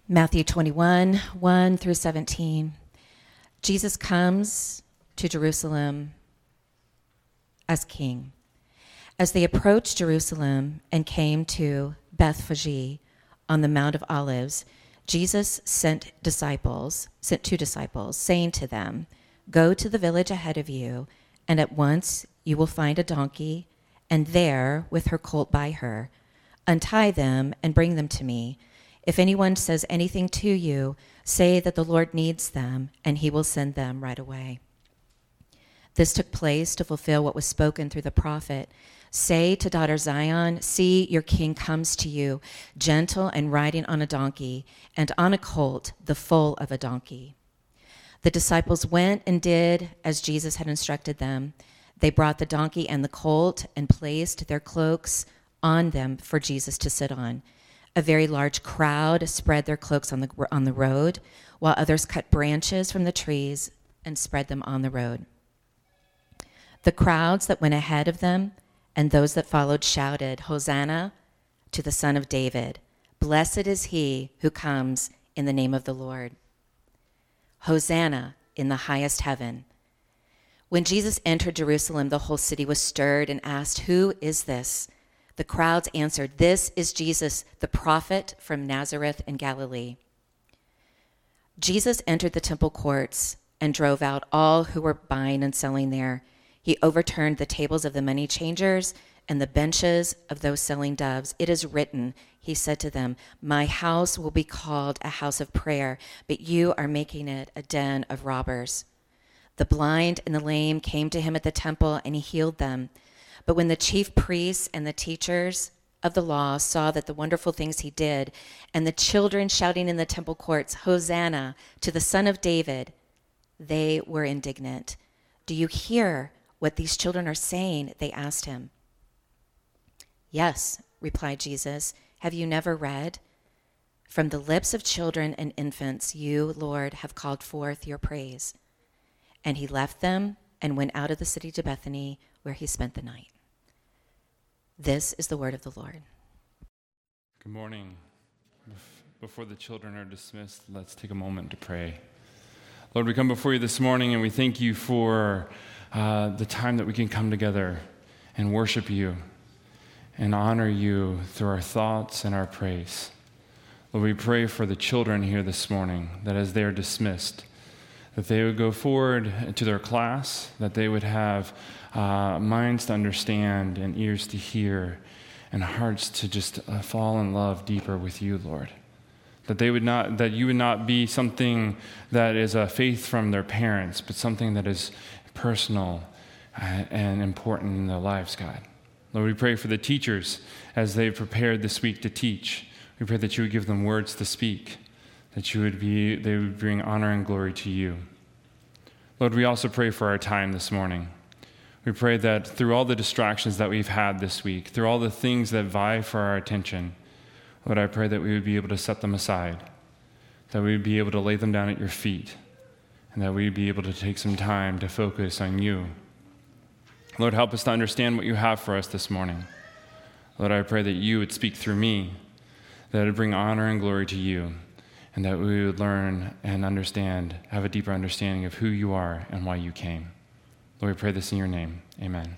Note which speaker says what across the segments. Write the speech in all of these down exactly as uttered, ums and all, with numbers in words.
Speaker 1: Matthew twenty-one, one through seventeen. Jesus comes to Jerusalem as king. As they approached Jerusalem and came to Bethphage on the Mount of Olives, Jesus sent disciples, sent two disciples, saying to them, "Go to the village ahead of you, and at once you will find a donkey, and there, with her colt by her, untie them and bring them to me. If anyone says anything to you, say that the Lord needs them, and he will send them right away." This took place to fulfill what was spoken through the prophet. "Say to daughter Zion, see, your king comes to you, gentle and riding on a donkey, and on a colt, the foal of a donkey." The disciples went and did as Jesus had instructed them. They brought the donkey and the colt and placed their cloaks on them for Jesus to sit on. A very large crowd spread their cloaks on the on the road, while others cut branches from the trees and spread them on the road. The crowds that went ahead of them and those that followed shouted, "Hosanna to the Son of David. Blessed is he who comes in the name of the Lord. Hosanna in the highest heaven." When Jesus entered Jerusalem, the whole city was stirred and asked, "Who is this?" The crowds answered, "This is Jesus, the prophet from Nazareth in Galilee." Jesus entered the temple courts and drove out all who were buying and selling there. He overturned the tables of the money changers and the benches of those selling doves. "It is written," he said to them, "My house will be called a house of prayer, but you are making it a den of robbers." The blind and the lame came to him at the temple, and he healed them. But when the chief priests and the teachers of the law saw that the wonderful things he did, and the children shouting in the temple courts, "Hosanna to the Son of David," they were indignant. "Do you hear what these children are saying?" they asked him. "Yes," replied Jesus. "Have you never read? From the lips of children and infants, you, Lord, have called forth your praise." And he left them and went out of the city to Bethany, where he spent the night. This is the word of the Lord.
Speaker 2: Good morning. Before the children are dismissed, let's take a moment to pray. Lord, we come before you this morning, and we thank you for uh, the time that we can come together and worship you and honor you through our thoughts and our praise. Lord, we pray for the children here this morning, that as they are dismissed, that they would go forward to their class, that they would have uh, minds to understand and ears to hear and hearts to just uh, fall in love deeper with you, Lord. That they would not, that you would not be something that is a faith from their parents, but something that is personal and important in their lives, God. Lord, we pray for the teachers as they've prepared this week to teach. We pray that you would give them words to speak, that you would be, they would bring honor and glory to you. Lord, we also pray for our time this morning. We pray that through all the distractions that we've had this week, through all the things that vie for our attention, Lord, I pray that we would be able to set them aside, that we would be able to lay them down at your feet, and that we would be able to take some time to focus on you. Lord, help us to understand what you have for us this morning. Lord, I pray that you would speak through me, that it would bring honor and glory to you, and that we would learn and understand, have a deeper understanding of who you are and why you came. Lord, we pray this in your name. Amen.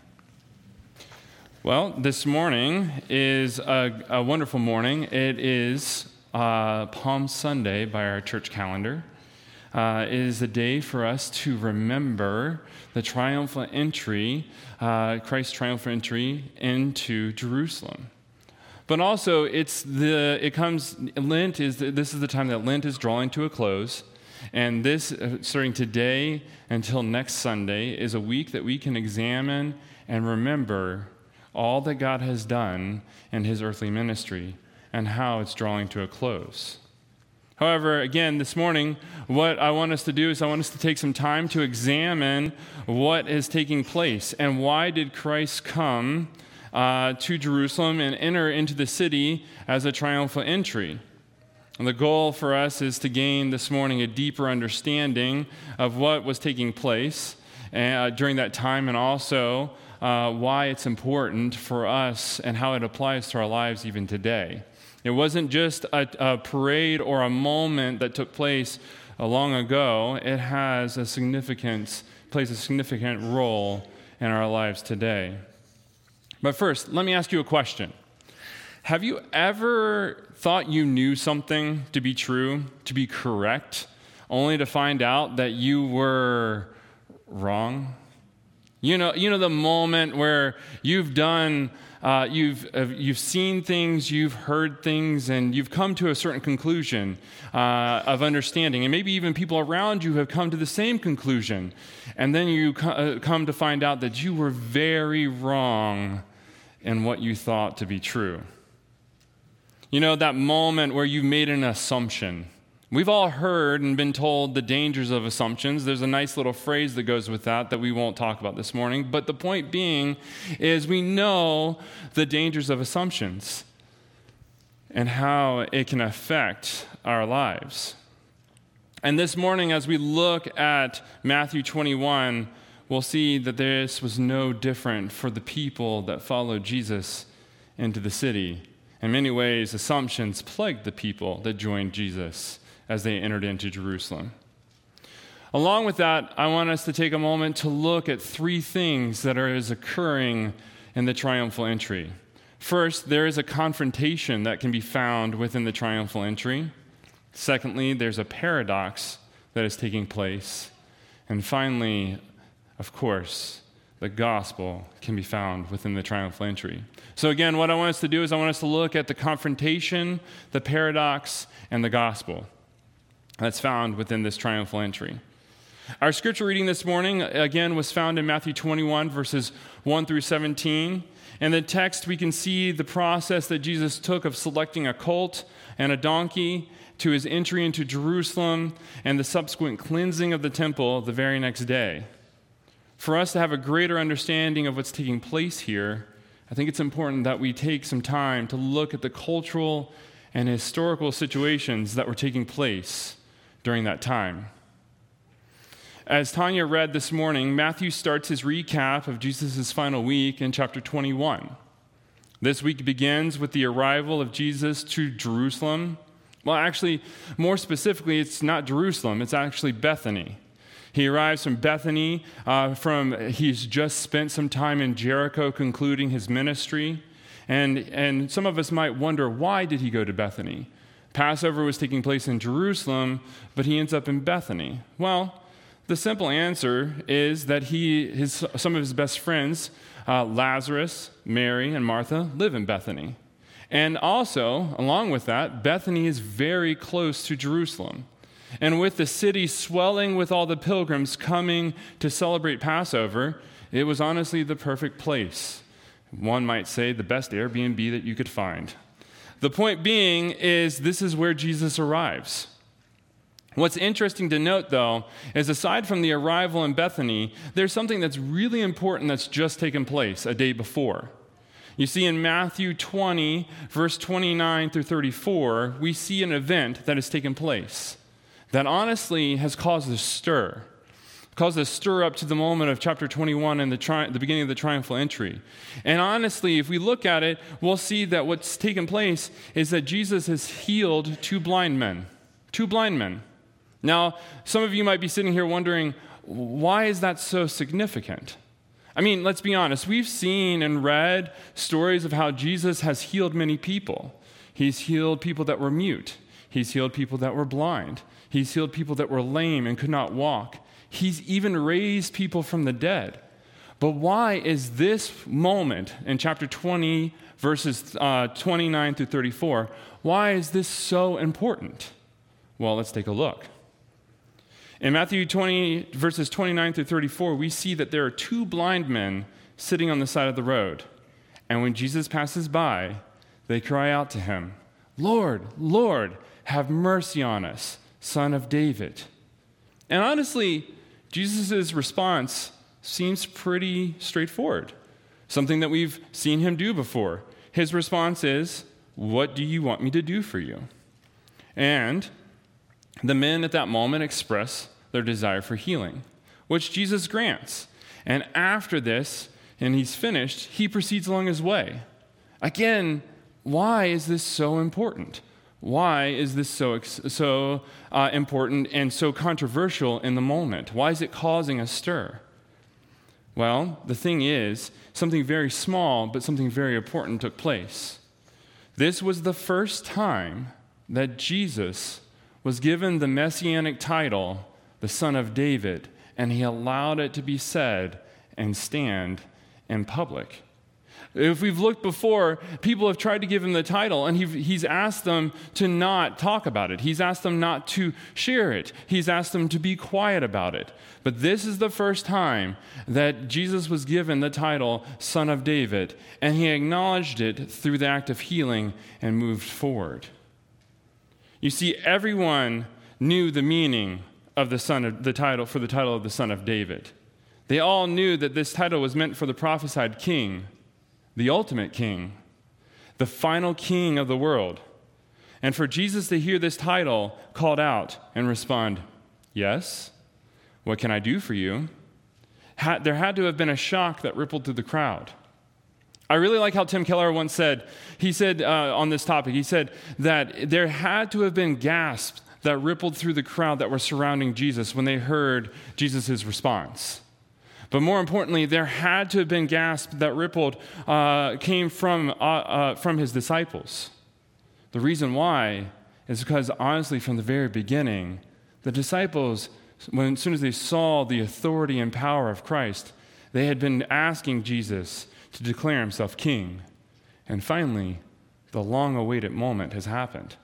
Speaker 2: Well, this morning is a, a wonderful morning. It is uh, Palm Sunday by our church calendar. Uh, it is a day for us to remember the triumphal entry, uh, Christ's triumphal entry into Jerusalem. But also, it's the it comes Lent is this is the time that Lent is drawing to a close, and this starting today until next Sunday is a week that we can examine and remember all that God has done in his earthly ministry and how it's drawing to a close. However, again, this morning, what I want us to do is I want us to take some time to examine what is taking place and why did Christ come uh, to Jerusalem and enter into the city as a triumphal entry. And the goal for us is to gain this morning a deeper understanding of what was taking place uh, during that time, and also uh, why it's important for us and how it applies to our lives even today. It wasn't just a, a parade or a moment that took place uh, long ago. It has a significance, plays a significant role in our lives today. But first, let me ask you a question. Have you ever thought you knew something to be true, to be correct, only to find out that you were wrong? You know, you know the moment where you've done, uh, you've uh, you've seen things, you've heard things, and you've come to a certain conclusion uh, of understanding, and maybe even people around you have come to the same conclusion, and then you co- uh, come to find out that you were very wrong in what you thought to be true. You know, that moment where you've made an assumption. We've all heard and been told the dangers of assumptions. There's a nice little phrase that goes with that that we won't talk about this morning. But the point being is we know the dangers of assumptions and how it can affect our lives. And this morning, as we look at Matthew twenty-one, we'll see that this was no different for the people that followed Jesus into the city. In many ways, assumptions plagued the people that joined Jesus as they entered into Jerusalem. Along with that, I want us to take a moment to look at three things that are is occurring in the triumphal entry. First, there is a confrontation that can be found within the triumphal entry. Secondly, there's a paradox that is taking place. And finally, of course, the gospel can be found within the triumphal entry. So again, what I want us to do is I want us to look at the confrontation, the paradox, and the gospel that's found within this triumphal entry. Our scripture reading this morning, again, was found in Matthew twenty-one, verses one through seventeen. In the text, we can see the process that Jesus took of selecting a colt and a donkey to his entry into Jerusalem and the subsequent cleansing of the temple the very next day. For us to have a greater understanding of what's taking place here, I think it's important that we take some time to look at the cultural and historical situations that were taking place during that time. As Tanya read this morning, Matthew starts his recap of Jesus' final week in chapter twenty-one. This week begins with the arrival of Jesus to Jerusalem. Well, actually, more specifically, it's not Jerusalem, it's actually Bethany. He arrives from Bethany, uh, from he's just spent some time in Jericho concluding his ministry. And, and some of us might wonder, why did he go to Bethany? Passover was taking place in Jerusalem, but he ends up in Bethany. Well, the simple answer is that he, his, some of his best friends, uh, Lazarus, Mary, and Martha, live in Bethany. And also, along with that, Bethany is very close to Jerusalem. And with the city swelling with all the pilgrims coming to celebrate Passover, it was honestly the perfect place. One might say the best Airbnb that you could find. The point being is this is where Jesus arrives. What's interesting to note, though, is aside from the arrival in Bethany, there's something that's really important that's just taken place a day before. You see, in Matthew twenty, verse twenty-nine through thirty-four, we see an event that has taken place that honestly has caused a stir, caused a stir up to the moment of chapter twenty-one and the, tri- the beginning of the triumphal entry. And honestly, if we look at it, we'll see that what's taken place is that Jesus has healed two blind men, two blind men. Now, some of you might be sitting here wondering, why is that so significant? I mean, let's be honest. We've seen and read stories of how Jesus has healed many people. He's healed people that were mute. He's healed people that were blind. He's healed people that were lame and could not walk. He's even raised people from the dead. But why is this moment in chapter twenty, verses uh, twenty-nine through thirty-four, why is this so important? Well, let's take a look. In Matthew twenty, verses twenty-nine through thirty-four, we see that there are two blind men sitting on the side of the road. And when Jesus passes by, they cry out to him, "Lord, Lord, have mercy on us, Son of David." And honestly, Jesus' response seems pretty straightforward, something that we've seen him do before. His response is, "What do you want me to do for you?" And the men at that moment express their desire for healing, which Jesus grants. And after this, and he's finished, he proceeds along his way. Again, why is this so important? Why is this so so uh, important and so controversial in the moment? Why is it causing a stir? Well, the thing is, something very small but something very important took place. This was the first time that Jesus was given the messianic title, the Son of David, and he allowed it to be said and stand in public. If we've looked before, people have tried to give him the title, and he, he's asked them to not talk about it. He's asked them not to share it. He's asked them to be quiet about it. But this is the first time that Jesus was given the title Son of David, and he acknowledged it through the act of healing and moved forward. You see, everyone knew the meaning of the son of the title for the title of the Son of David. They all knew that this title was meant for the prophesied king, the ultimate king, the final king of the world. And for Jesus to hear this title called out and respond, "Yes, what can I do for you?" Had, there had to have been a shock that rippled through the crowd. I really like how Tim Keller once said, he said uh, on this topic, he said that there had to have been gasps that rippled through the crowd that were surrounding Jesus when they heard Jesus' response. But more importantly, there had to have been gasps that rippled, uh, came from, uh, uh, from his disciples. The reason why is because, honestly, from the very beginning, the disciples, when, as soon as they saw the authority and power of Christ, they had been asking Jesus to declare himself king. And finally, the long-awaited moment has happened.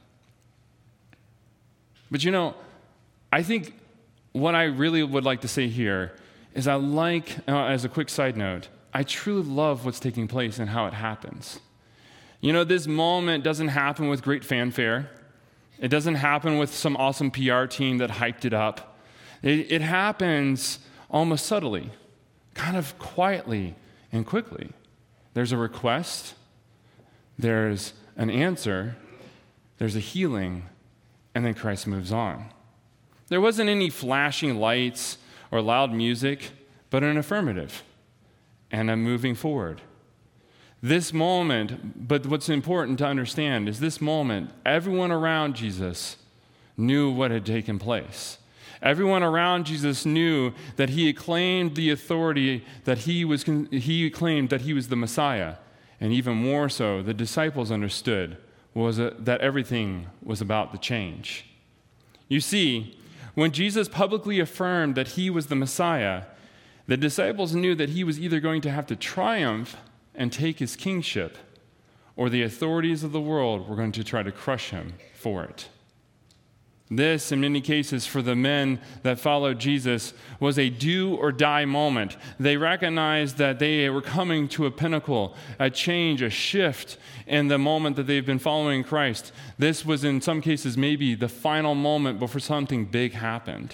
Speaker 2: But you know, I think what I really would like to say here is I like, uh, as a quick side note, I truly love what's taking place and how it happens. You know, this moment doesn't happen with great fanfare. It doesn't happen with some awesome P R team that hyped it up. It, it happens almost subtly, kind of quietly and quickly. There's a request, there's an answer, there's a healing, and then Christ moves on. There wasn't any flashing lights or loud music, but an affirmative and a moving forward. This moment, but what's important to understand is this moment, everyone around Jesus knew what had taken place. Everyone around Jesus knew that he had claimed the authority, that he was he claimed that he was the Messiah. And even more so, the disciples understood was a, that everything was about to change. You see, when Jesus publicly affirmed that he was the Messiah, the disciples knew that he was either going to have to triumph and take his kingship, or the authorities of the world were going to try to crush him for it. This, in many cases, for the men that followed Jesus, was a do or die moment. They recognized that they were coming to a pinnacle, a change, a shift in the moment that they've been following Christ. This was, in some cases, maybe the final moment before something big happened.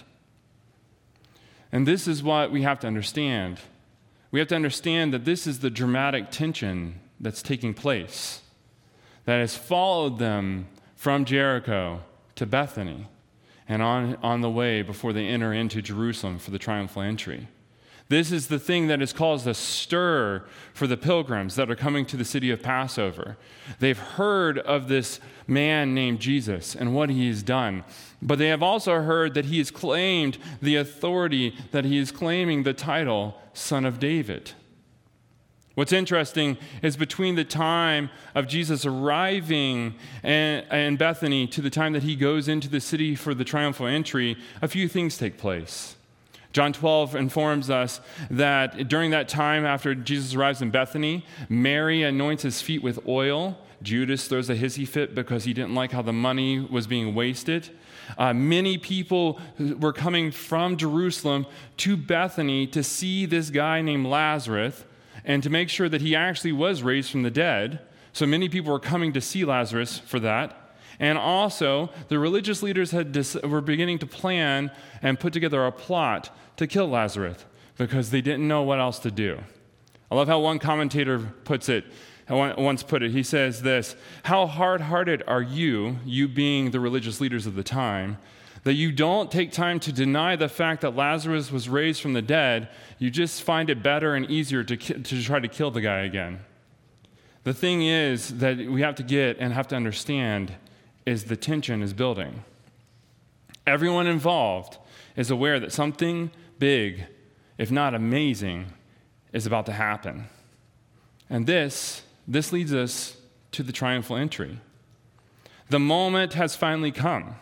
Speaker 2: And this is what we have to understand. We have to understand that this is the dramatic tension that's taking place, that has followed them from Jericho to Bethany, and on, on the way before they enter into Jerusalem for the triumphal entry. This is the thing that has caused a stir for the pilgrims that are coming to the city of Passover. They've heard of this man named Jesus and what he has done, but they have also heard that he has claimed the authority, that he is claiming the title Son of David. What's interesting is between the time of Jesus arriving in Bethany to the time that he goes into the city for the triumphal entry, a few things take place. John twelve informs us that during that time after Jesus arrives in Bethany, Mary anoints his feet with oil. Judas throws a hissy fit because he didn't like how the money was being wasted. Uh, many people were coming from Jerusalem to Bethany to see this guy named Lazarus, and to make sure that he actually was raised from the dead. So many people were coming to see Lazarus for that. And also, the religious leaders had dis- were beginning to plan and put together a plot to kill Lazarus because they didn't know what else to do. I love how one commentator puts it, once put it. He says this: "How hard-hearted are you, you being the religious leaders of the time, that you don't take time to deny the fact that Lazarus was raised from the dead. You just find it better and easier to, ki- to try to kill the guy again." The thing is that we have to get and have to understand is the tension is building. Everyone involved is aware that something big, if not amazing, is about to happen. And this, this leads us to the triumphal entry. The moment has finally come.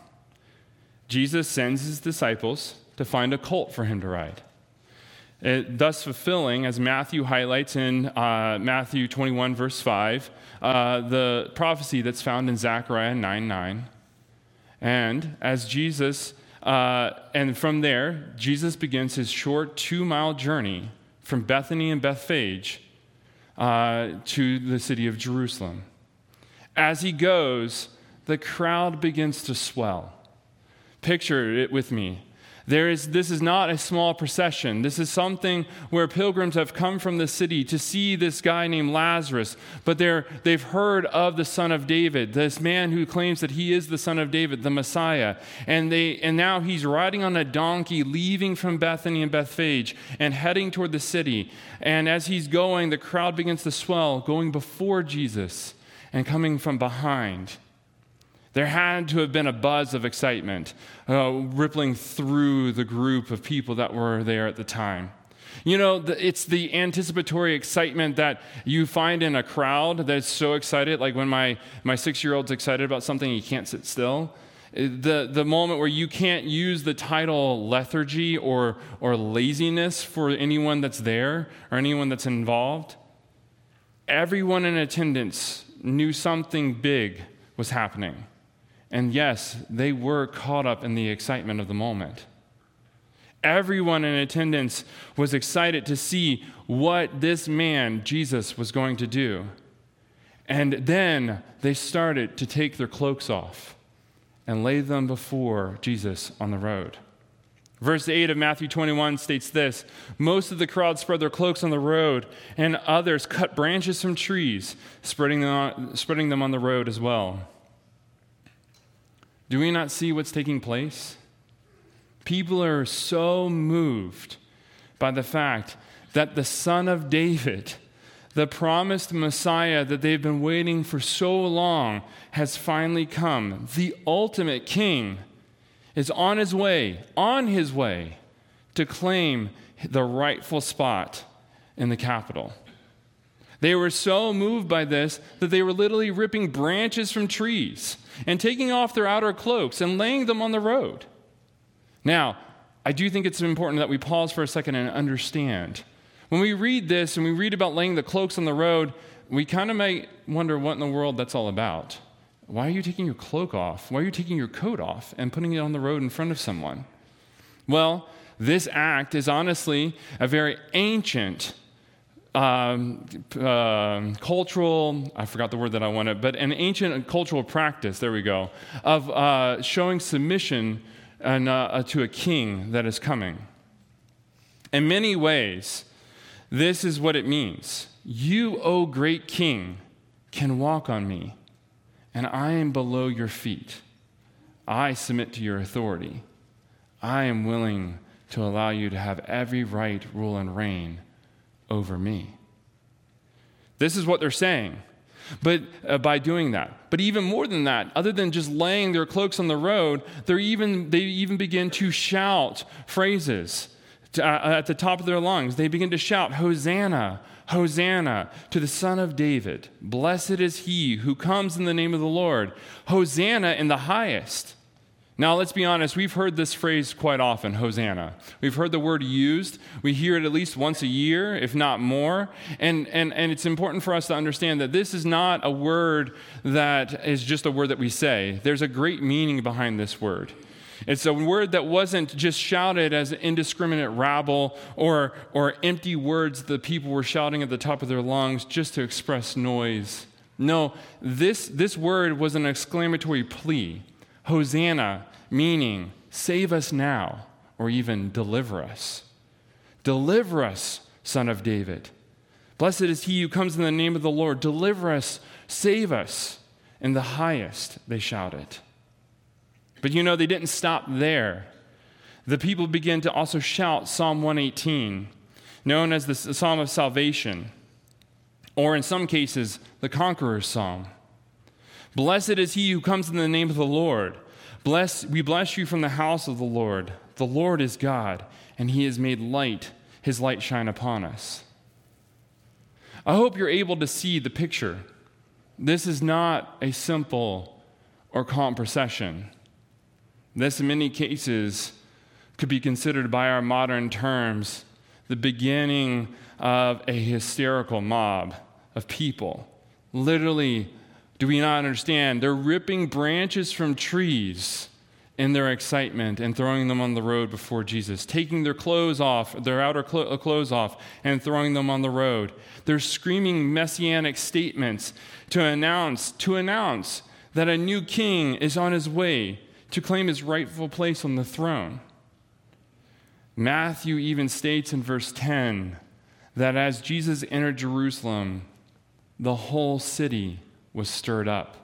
Speaker 2: Jesus sends his disciples to find a colt for him to ride. It, thus fulfilling, as Matthew highlights in uh, Matthew twenty-one, verse five, uh, the prophecy that's found in Zechariah nine nine. And as Jesus, uh, and from there, Jesus begins his short two-mile journey from Bethany and Bethphage uh, to the city of Jerusalem. As he goes, the crowd begins to swell. Picture it with me. There is, this is not a small procession. This is something where pilgrims have come from the city to see this guy named Lazarus, but they're, they've heard of the Son of David, this man who claims that he is the Son of David, the Messiah. And, they, and now he's riding on a donkey, leaving from Bethany and Bethphage and heading toward the city. And as he's going, the crowd begins to swell, going before Jesus and coming from behind. There had to have been a buzz of excitement uh, rippling through the group of people that were there at the time. You know, the, it's the anticipatory excitement that you find in a crowd that's so excited, like when my, my six-year-old's excited about something, he can't sit still. The, the moment where you can't use the title lethargy or, or laziness for anyone that's there or anyone that's involved. Everyone in attendance knew something big was happening. And yes, they were caught up in the excitement of the moment. Everyone in attendance was excited to see what this man, Jesus, was going to do. And then they started to take their cloaks off and lay them before Jesus on the road. Verse eight of Matthew twenty-one states this: most of the crowd spread their cloaks on the road, and others cut branches from trees, spreading them on, spreading them on the road as well. Do we not see what's taking place? People are so moved by the fact that the Son of David, the promised Messiah that they've been waiting for so long, has finally come. The ultimate king is on his way, on his way to claim the rightful spot in the capital. They were so moved by this that they were literally ripping branches from trees and taking off their outer cloaks and laying them on the road. Now, I do think it's important that we pause for a second and understand. When we read this and we read about laying the cloaks on the road, we kind of might wonder what in the world that's all about. Why are you taking your cloak off? Why are you taking your coat off and putting it on the road in front of someone? Well, this act is honestly a very ancient Um, uh, cultural, I forgot the word that I wanted, but an ancient cultural practice, there we go, of uh, showing submission and, uh, to a king that is coming. In many ways, this is what it means. You, O great king, can walk on me, and I am below your feet. I submit to your authority. I am willing to allow you to have every right, rule, and reign over me. This is what they're saying, but uh, by doing that. But even more than that, other than just laying their cloaks on the road, they're even they even begin to shout phrases to, uh, at the top of their lungs. They begin to shout, "Hosanna, Hosanna to the Son of David. Blessed is he who comes in the name of the Lord. Hosanna in the highest." Now, let's be honest, we've heard this phrase quite often, Hosanna. We've heard the word used. We hear it at least once a year, if not more. And, and, and it's important for us to understand that this is not a word that is just a word that we say. There's a great meaning behind this word. It's a word that wasn't just shouted as an indiscriminate rabble or, or empty words that people were shouting at the top of their lungs just to express noise. No, this, this word was an exclamatory plea. Hosanna, meaning save us now, or even deliver us. Deliver us, Son of David. Blessed is he who comes in the name of the Lord. Deliver us, save us. In the highest, they shouted. But you know, they didn't stop there. The people began to also shout Psalm one eighteen, known as the Psalm of Salvation. Or in some cases, the conqueror's psalm. Blessed is he who comes in the name of the Lord. Bless, we bless you from the house of the Lord. The Lord is God, and he has made light, his light shine upon us. I hope you're able to see the picture. This is not a simple or calm procession. This, in many cases, could be considered by our modern terms the beginning of a hysterical mob of people. Literally, do we not understand? They're ripping branches from trees in their excitement and throwing them on the road before Jesus, taking their clothes off, their outer clo- clothes off, and throwing them on the road. They're screaming messianic statements to announce, to announce that a new king is on his way to claim his rightful place on the throne. Matthew even states in verse ten that as Jesus entered Jerusalem, the whole city was stirred up.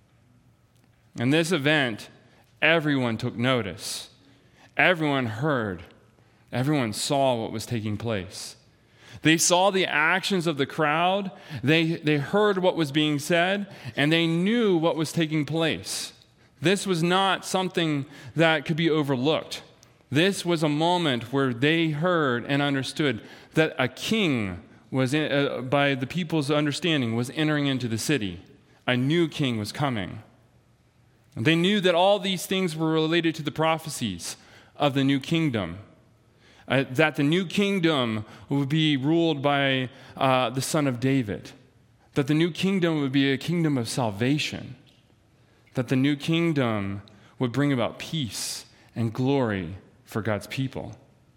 Speaker 2: In this event, everyone took notice. Everyone heard. Everyone saw what was taking place. They saw the actions of the crowd. They, they heard what was being said, and they knew what was taking place. This was not something that could be overlooked. This was a moment where they heard and understood that a king was, in, uh, by the people's understanding, was entering into the city. A new king was coming. And they knew that all these things were related to the prophecies of the new kingdom. Uh, that the new kingdom would be ruled by uh, the son of David. That the new kingdom would be a kingdom of salvation. That the new kingdom would bring about peace and glory for God's people.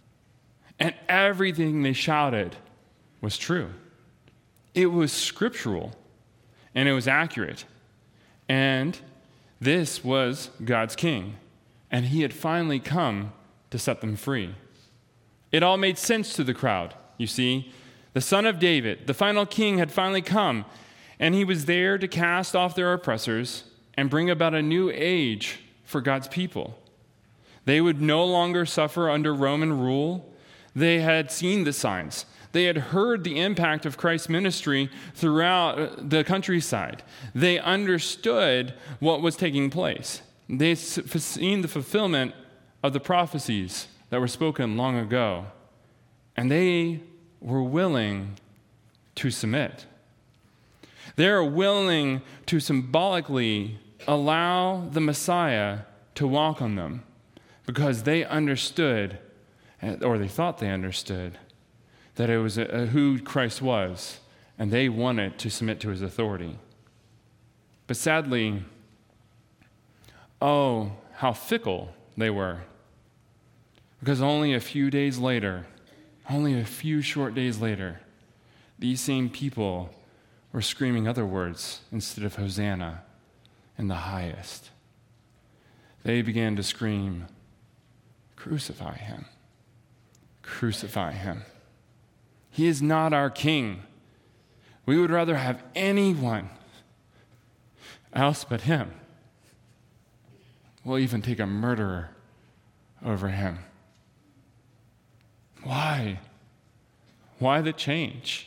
Speaker 2: And everything they shouted was true. It was scriptural, and it was accurate. And this was God's king, and he had finally come to set them free. It all made sense to the crowd, you see. The son of David, the final king, had finally come, and he was there to cast off their oppressors and bring about a new age for God's people. They would no longer suffer under Roman rule. They had seen the signs. They had heard the impact of Christ's ministry throughout the countryside. They understood what was taking place. They had seen the fulfillment of the prophecies that were spoken long ago. And they were willing to submit. They are willing to symbolically allow the Messiah to walk on them because they understood, or they thought they understood, that it was a, a, who Christ was, and they wanted to submit to his authority. But sadly, oh, how fickle they were. Because only a few days later, only a few short days later, these same people were screaming other words instead of Hosanna in the highest. They began to scream, "Crucify him. Crucify him. He is not our king. We would rather have anyone else but him. We'll even take a murderer over him." Why? Why the change?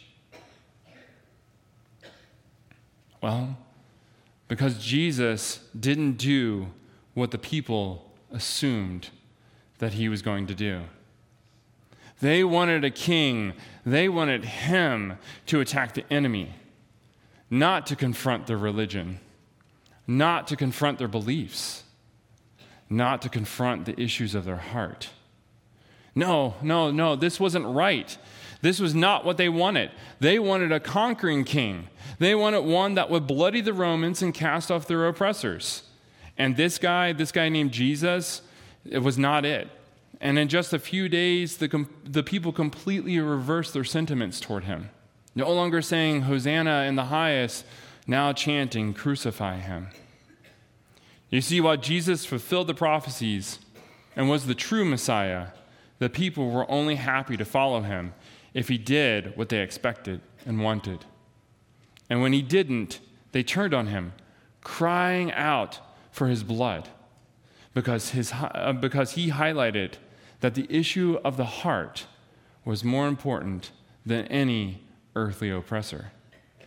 Speaker 2: Well, because Jesus didn't do what the people assumed that he was going to do. They wanted a king. They wanted him to attack the enemy, not to confront their religion, not to confront their beliefs, not to confront the issues of their heart. No, no, no, this wasn't right. This was not what they wanted. They wanted a conquering king. They wanted one that would bloody the Romans and cast off their oppressors. And this guy, this guy named Jesus, it was not it. And in just a few days, the, com- the people completely reversed their sentiments toward him. No longer saying, "Hosanna in the highest," now chanting, "Crucify him." You see, while Jesus fulfilled the prophecies and was the true Messiah, the people were only happy to follow him if he did what they expected and wanted. And when he didn't, they turned on him, crying out for his blood, because, his, uh, because he highlighted that the issue of the heart was more important than any earthly oppressor.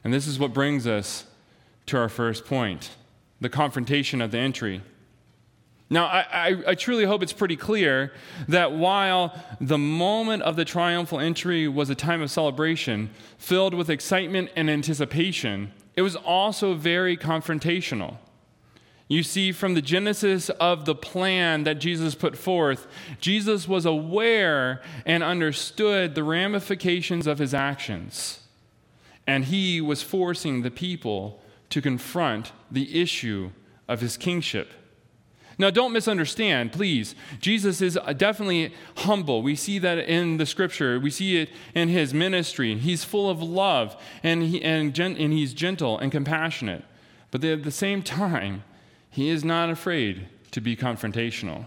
Speaker 2: And this is what brings us to our first point, the confrontation at the entry. Now, I, I, I truly hope it's pretty clear that while the moment of the triumphal entry was a time of celebration filled with excitement and anticipation, it was also very confrontational. You see, from the genesis of the plan that Jesus put forth, Jesus was aware and understood the ramifications of his actions. And he was forcing the people to confront the issue of his kingship. Now, don't misunderstand, please. Jesus is definitely humble. We see that in the scripture. We see it in his ministry. He's full of love, and, he, and, gen, and he's gentle and compassionate. But at the same time, he is not afraid to be confrontational.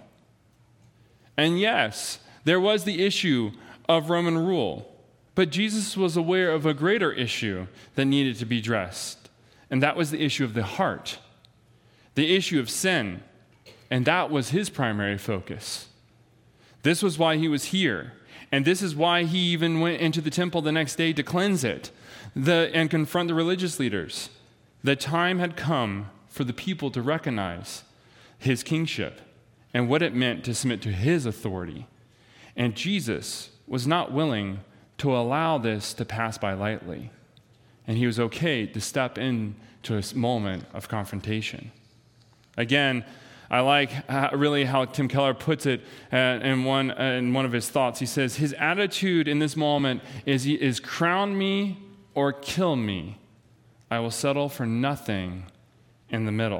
Speaker 2: And yes, there was the issue of Roman rule, but Jesus was aware of a greater issue that needed to be addressed, and that was the issue of the heart, the issue of sin. And that was his primary focus. This was why he was here. And this is why he even went into the temple the next day to cleanse it the, and confront the religious leaders. The time had come for the people to recognize his kingship and what it meant to submit to his authority. And Jesus was not willing to allow this to pass by lightly. And he was okay to step into a moment of confrontation. Again, I like uh, really how Tim Keller puts it uh, in one uh, in one of his thoughts. He says, his attitude in this moment is, is crown me or kill me. I will settle for nothing in the middle.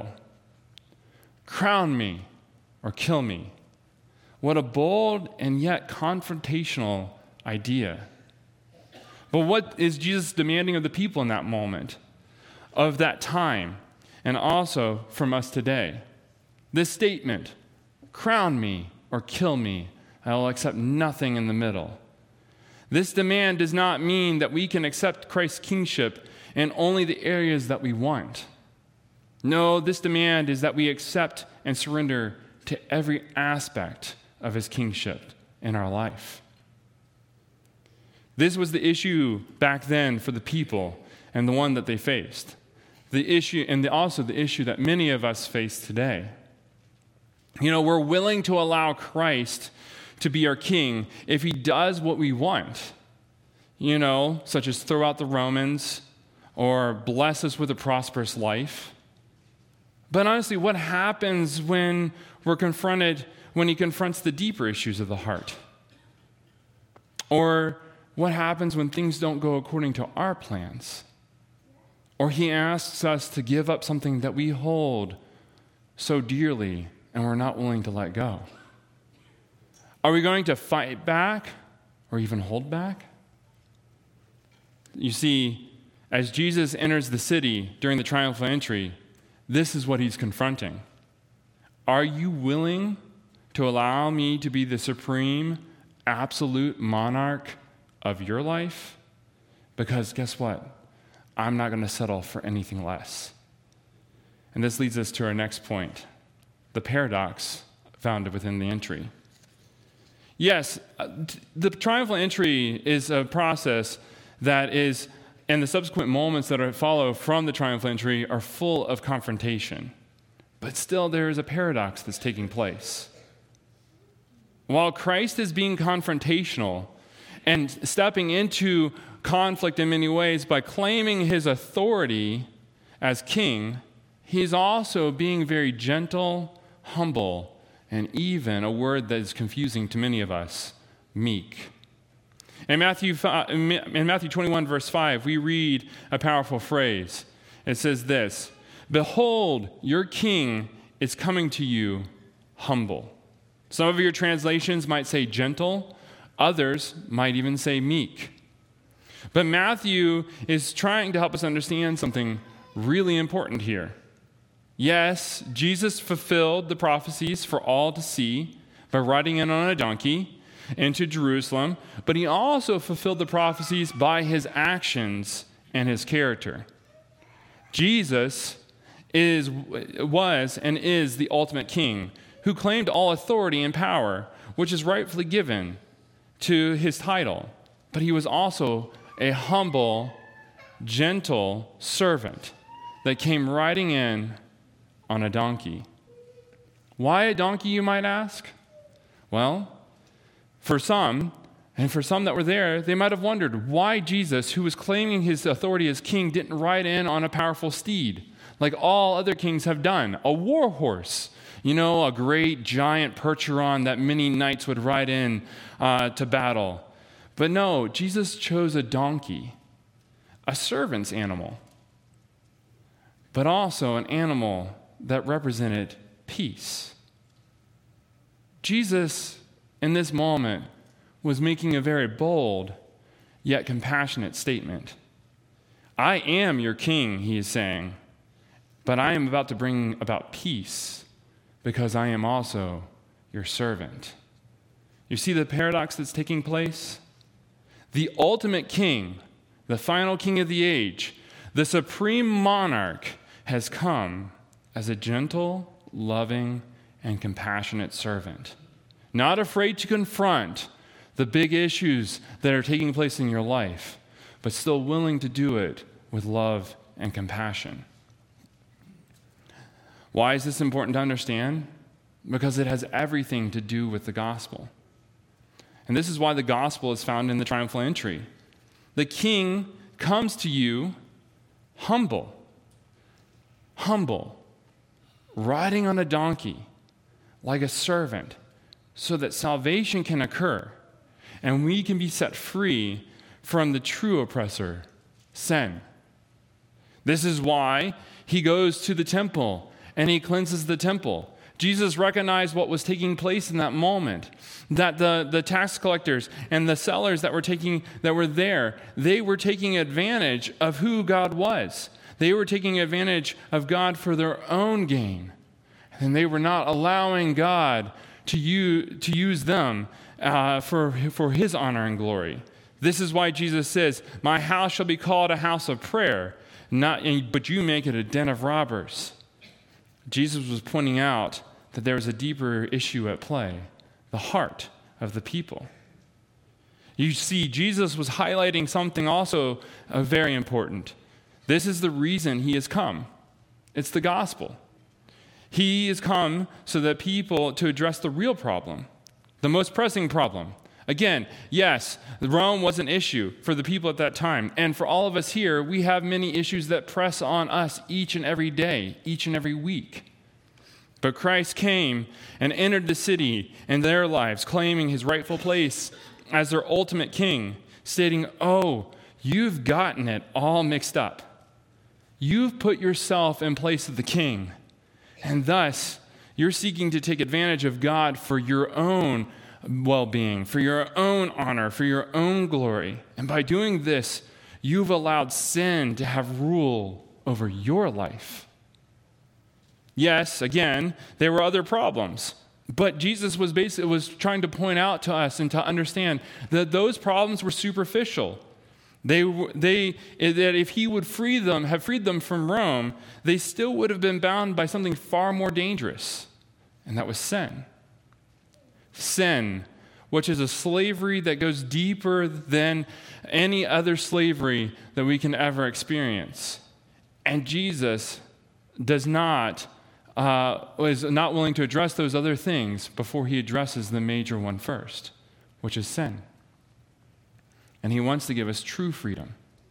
Speaker 2: Crown me or kill me. What a bold and yet confrontational idea. But what is Jesus demanding of the people in that moment, of that time, and also from us today? This statement, crown me or kill me, I will accept nothing in the middle. This demand does not mean that we can accept Christ's kingship in only the areas that we want. No, this demand is that we accept and surrender to every aspect of his kingship in our life. This was the issue back then for the people and the one that they faced. The issue, and the, also the issue that many of us face today. You know, we're willing to allow Christ to be our king if he does what we want, you know, such as throw out the Romans or bless us with a prosperous life. But honestly, what happens when we're confronted, when he confronts the deeper issues of the heart? Or what happens when things don't go according to our plans? Or he asks us to give up something that we hold so dearly and we're not willing to let go? Are we going to fight back or even hold back? You see, as Jesus enters the city during the triumphal entry, this is what he's confronting. Are you willing to allow me to be the supreme, absolute monarch of your life? Because guess what? I'm not going to settle for anything less. And this leads us to our next point, the paradox found within the entry. Yes, the triumphal entry is a process that is, and the subsequent moments that are follow from the triumphal entry are full of confrontation. But still, there is a paradox that's taking place. While Christ is being confrontational and stepping into conflict in many ways by claiming his authority as king, he's also being very gentle, humble, and even a word that is confusing to many of us, meek. In Matthew, in Matthew twenty-one, verse five, we read a powerful phrase. It says this, "Behold, your king is coming to you humble." Some of your translations might say gentle. Others might even say meek. But Matthew is trying to help us understand something really important here. Yes, Jesus fulfilled the prophecies for all to see by riding in on a donkey into Jerusalem, but he also fulfilled the prophecies by his actions and his character. Jesus is, was and is the ultimate king who claimed all authority and power, which is rightfully given to his title. But he was also a humble gentle servant that came riding in on a donkey. Why a donkey, you might ask? Well, for some, and for some that were there, they might have wondered why Jesus, who was claiming his authority as king, didn't ride in on a powerful steed like all other kings have done, a war horse. You know, a great giant Percheron that many knights would ride in uh, to battle. But no, Jesus chose a donkey, a servant's animal, but also an animal that represented peace. Jesus, in this moment, was making a very bold yet compassionate statement. I am your king, he is saying, but I am about to bring about peace because I am also your servant. You see the paradox that's taking place? The ultimate king, the final king of the age, the supreme monarch, has come as a gentle, loving, and compassionate servant, not afraid to confront the big issues that are taking place in your life, but still willing to do it with love and compassion. Why is this important to understand? Because it has everything to do with the gospel. And this is why the gospel is found in the triumphal entry. The king comes to you humble, humble, riding on a donkey like a servant, so that salvation can occur and we can be set free from the true oppressor, sin. This is why he goes to the temple and he cleanses the temple. Jesus recognized what was taking place in that moment, that the, the tax collectors and the sellers that were taking that were there, they were taking advantage of who God was. They were taking advantage of God for their own gain. And they were not allowing God to use, to use them uh, for, for his honor and glory. This is why Jesus says, my house shall be called a house of prayer, not, but you make it a den of robbers. Jesus was pointing out that there was a deeper issue at play, the heart of the people. You see, Jesus was highlighting something also uh, very important. This is the reason he has come. It's the gospel. He has come so that people, to address the real problem, the most pressing problem. Again, yes, Rome was an issue for the people at that time. And for all of us here, we have many issues that press on us each and every day, each and every week. But Christ came and entered the city in their lives, claiming his rightful place as their ultimate king, stating, oh, you've gotten it all mixed up. You've put yourself in place of the king, and thus you're seeking to take advantage of God for your own well-being, for your own honor, for your own glory. And by doing this, you've allowed sin to have rule over your life. Yes, again, there were other problems, but Jesus was basically was trying to point out to us and to understand that those problems were superficial. They, they, that if he would free them, have freed them from Rome, they still would have been bound by something far more dangerous, and that was sin. Sin, which is a slavery that goes deeper than any other slavery that we can ever experience. And Jesus does not Uh, is not willing to address those other things before he addresses the major one first, which is sin. And he wants to give us true freedom.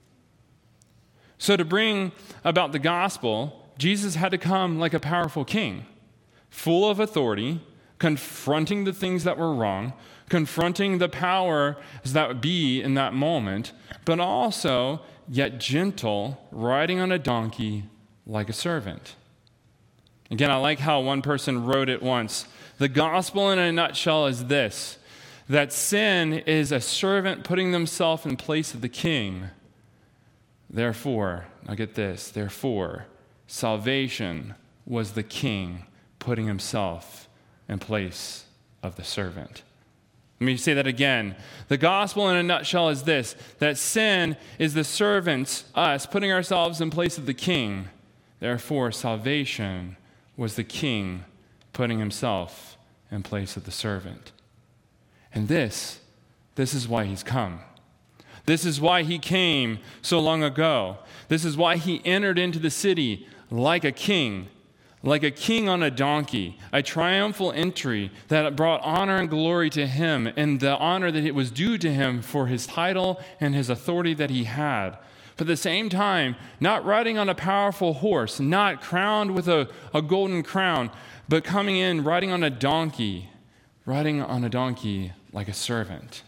Speaker 2: So to bring about the gospel, Jesus had to come like a powerful king, full of authority, confronting the things that were wrong, confronting the powers that would be in that moment, but also yet gentle, riding on a donkey like a servant. Again, I like how one person wrote it once. The gospel in a nutshell is this, that sin is a servant putting themselves in place of the king. Therefore, now get this, therefore, salvation was the king putting himself in place of the servant. Let me say that again. The gospel in a nutshell is this, that sin is the servants, us, putting ourselves in place of the king. Therefore, salvation was the king putting himself in place of the servant. And this, this is why he's come. This is why he came so long ago. This is why he entered into the city like a king, like a king on a donkey, a triumphal entry that brought honor and glory to him and the honor that it was due to him for his title and his authority that he had. But at the same time, not riding on a powerful horse, not crowned with a, a golden crown, but coming in riding on a donkey, riding on a donkey like a servant.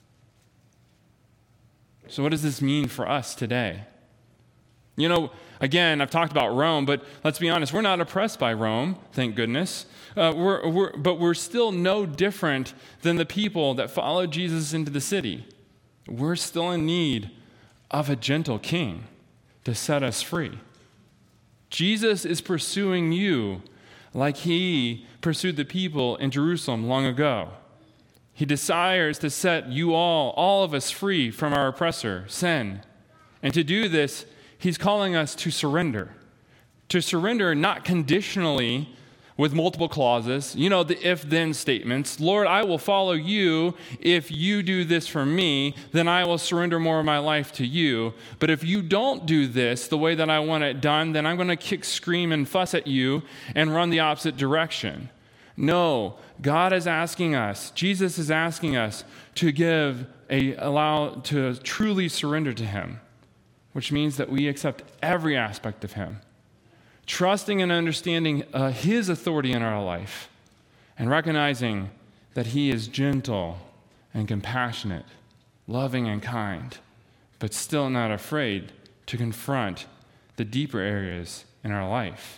Speaker 2: So what does this mean for us today? You know, again, I've talked about Rome, but let's be honest, we're not oppressed by Rome, thank goodness. Uh, we're, we're, but we're still no different than the people that followed Jesus into the city. We're still in need of a gentle king to set us free. Jesus is pursuing you like he pursued the people in Jerusalem long ago. He desires to set you all, all of us, free from our oppressor, sin. And to do this, he's calling us to surrender. To surrender not conditionally with multiple clauses, you know, the if-then statements. Lord, I will follow you if you do this for me, then I will surrender more of my life to you. But if you don't do this the way that I want it done, then I'm going to kick, scream, and fuss at you and run the opposite direction. No, God is asking us, Jesus is asking us to give a, allow, to truly surrender to him, which means that we accept every aspect of him, trusting and understanding uh, his authority in our life, and recognizing that he is gentle and compassionate, loving and kind, but still not afraid to confront the deeper areas in our life.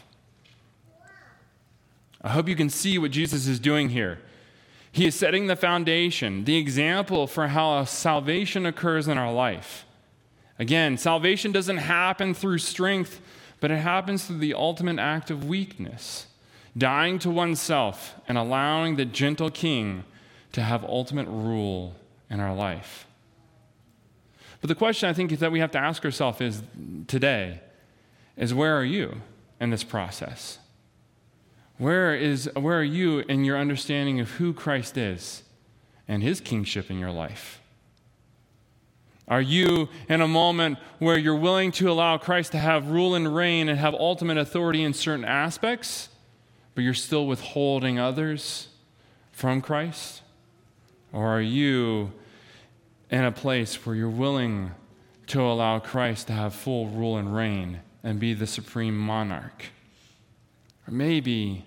Speaker 2: I hope you can see what Jesus is doing here. He is setting the foundation, the example for how salvation occurs in our life. Again, salvation doesn't happen through strength, but it happens through the ultimate act of weakness, dying to oneself and allowing the gentle king to have ultimate rule in our life. But the question I think that we have to ask ourselves is today is, where are you in this process? Where is where are you in your understanding of who Christ is and his kingship in your life? Are you in a moment where you're willing to allow Christ to have rule and reign and have ultimate authority in certain aspects, but you're still withholding others from Christ? Or are you in a place where you're willing to allow Christ to have full rule and reign and be the supreme monarch? Or maybe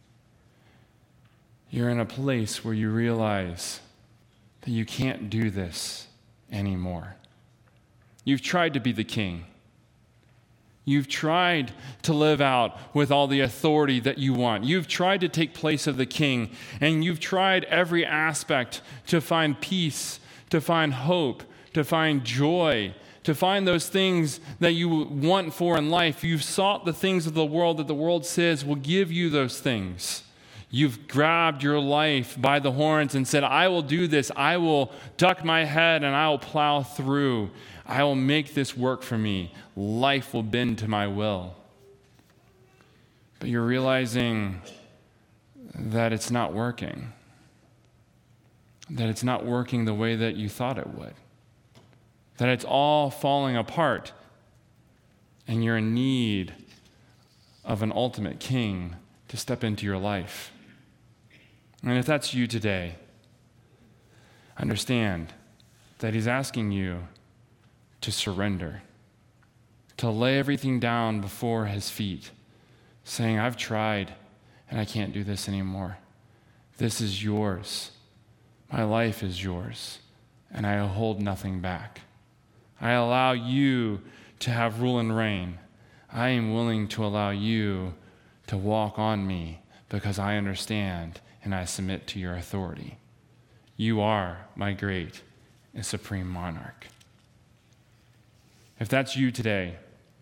Speaker 2: you're in a place where you realize that you can't do this anymore. You've tried to be the king. You've tried to live out with all the authority that you want. You've tried to take place of the king, and you've tried every aspect to find peace, to find hope, to find joy, to find those things that you want for in life. You've sought the things of the world that the world says will give you those things. You've grabbed your life by the horns and said, I will do this. I will duck my head and I will plow through. I will make this work for me. Life will bend to my will. But you're realizing that it's not working. That it's not working the way that you thought it would. That it's all falling apart, and you're in need of an ultimate king to step into your life. And if that's you today, understand that he's asking you to surrender, to lay everything down before his feet, saying, I've tried, and I can't do this anymore. This is yours. My life is yours, and I hold nothing back. I allow you to have rule and reign. I am willing to allow you to walk on me because I understand and I submit to your authority. You are my great and supreme monarch. If that's you today,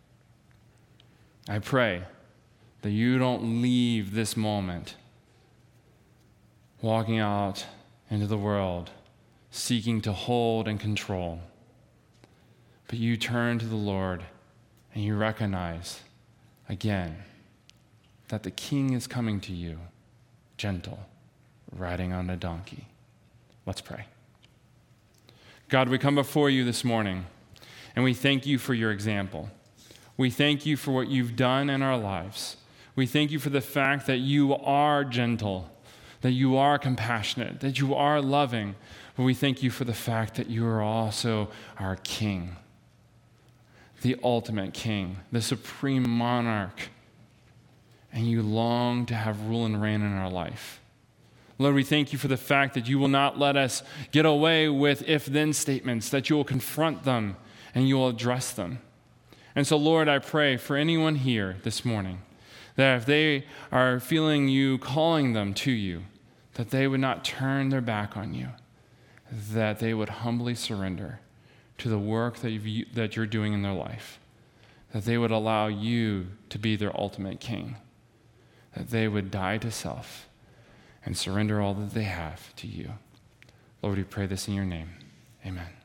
Speaker 2: I pray that you don't leave this moment walking out into the world seeking to hold and control. But you turn to the Lord and you recognize again that the King is coming to you, gentle, riding on a donkey. Let's pray. God, we come before you this morning, and we thank you for your example. We thank you for what you've done in our lives. We thank you for the fact that you are gentle, that you are compassionate, that you are loving. But we thank you for the fact that you are also our King, the ultimate King, the supreme monarch, and you long to have rule and reign in our life. Lord, we thank you for the fact that you will not let us get away with if-then statements, that you will confront them and you will address them. And so, Lord, I pray for anyone here this morning that if they are feeling you calling them to you, that they would not turn their back on you, that they would humbly surrender to the work that, you've, that you're doing in their life, that they would allow you to be their ultimate King, that they would die to self and surrender all that they have to you. Lord, we pray this in your name. Amen.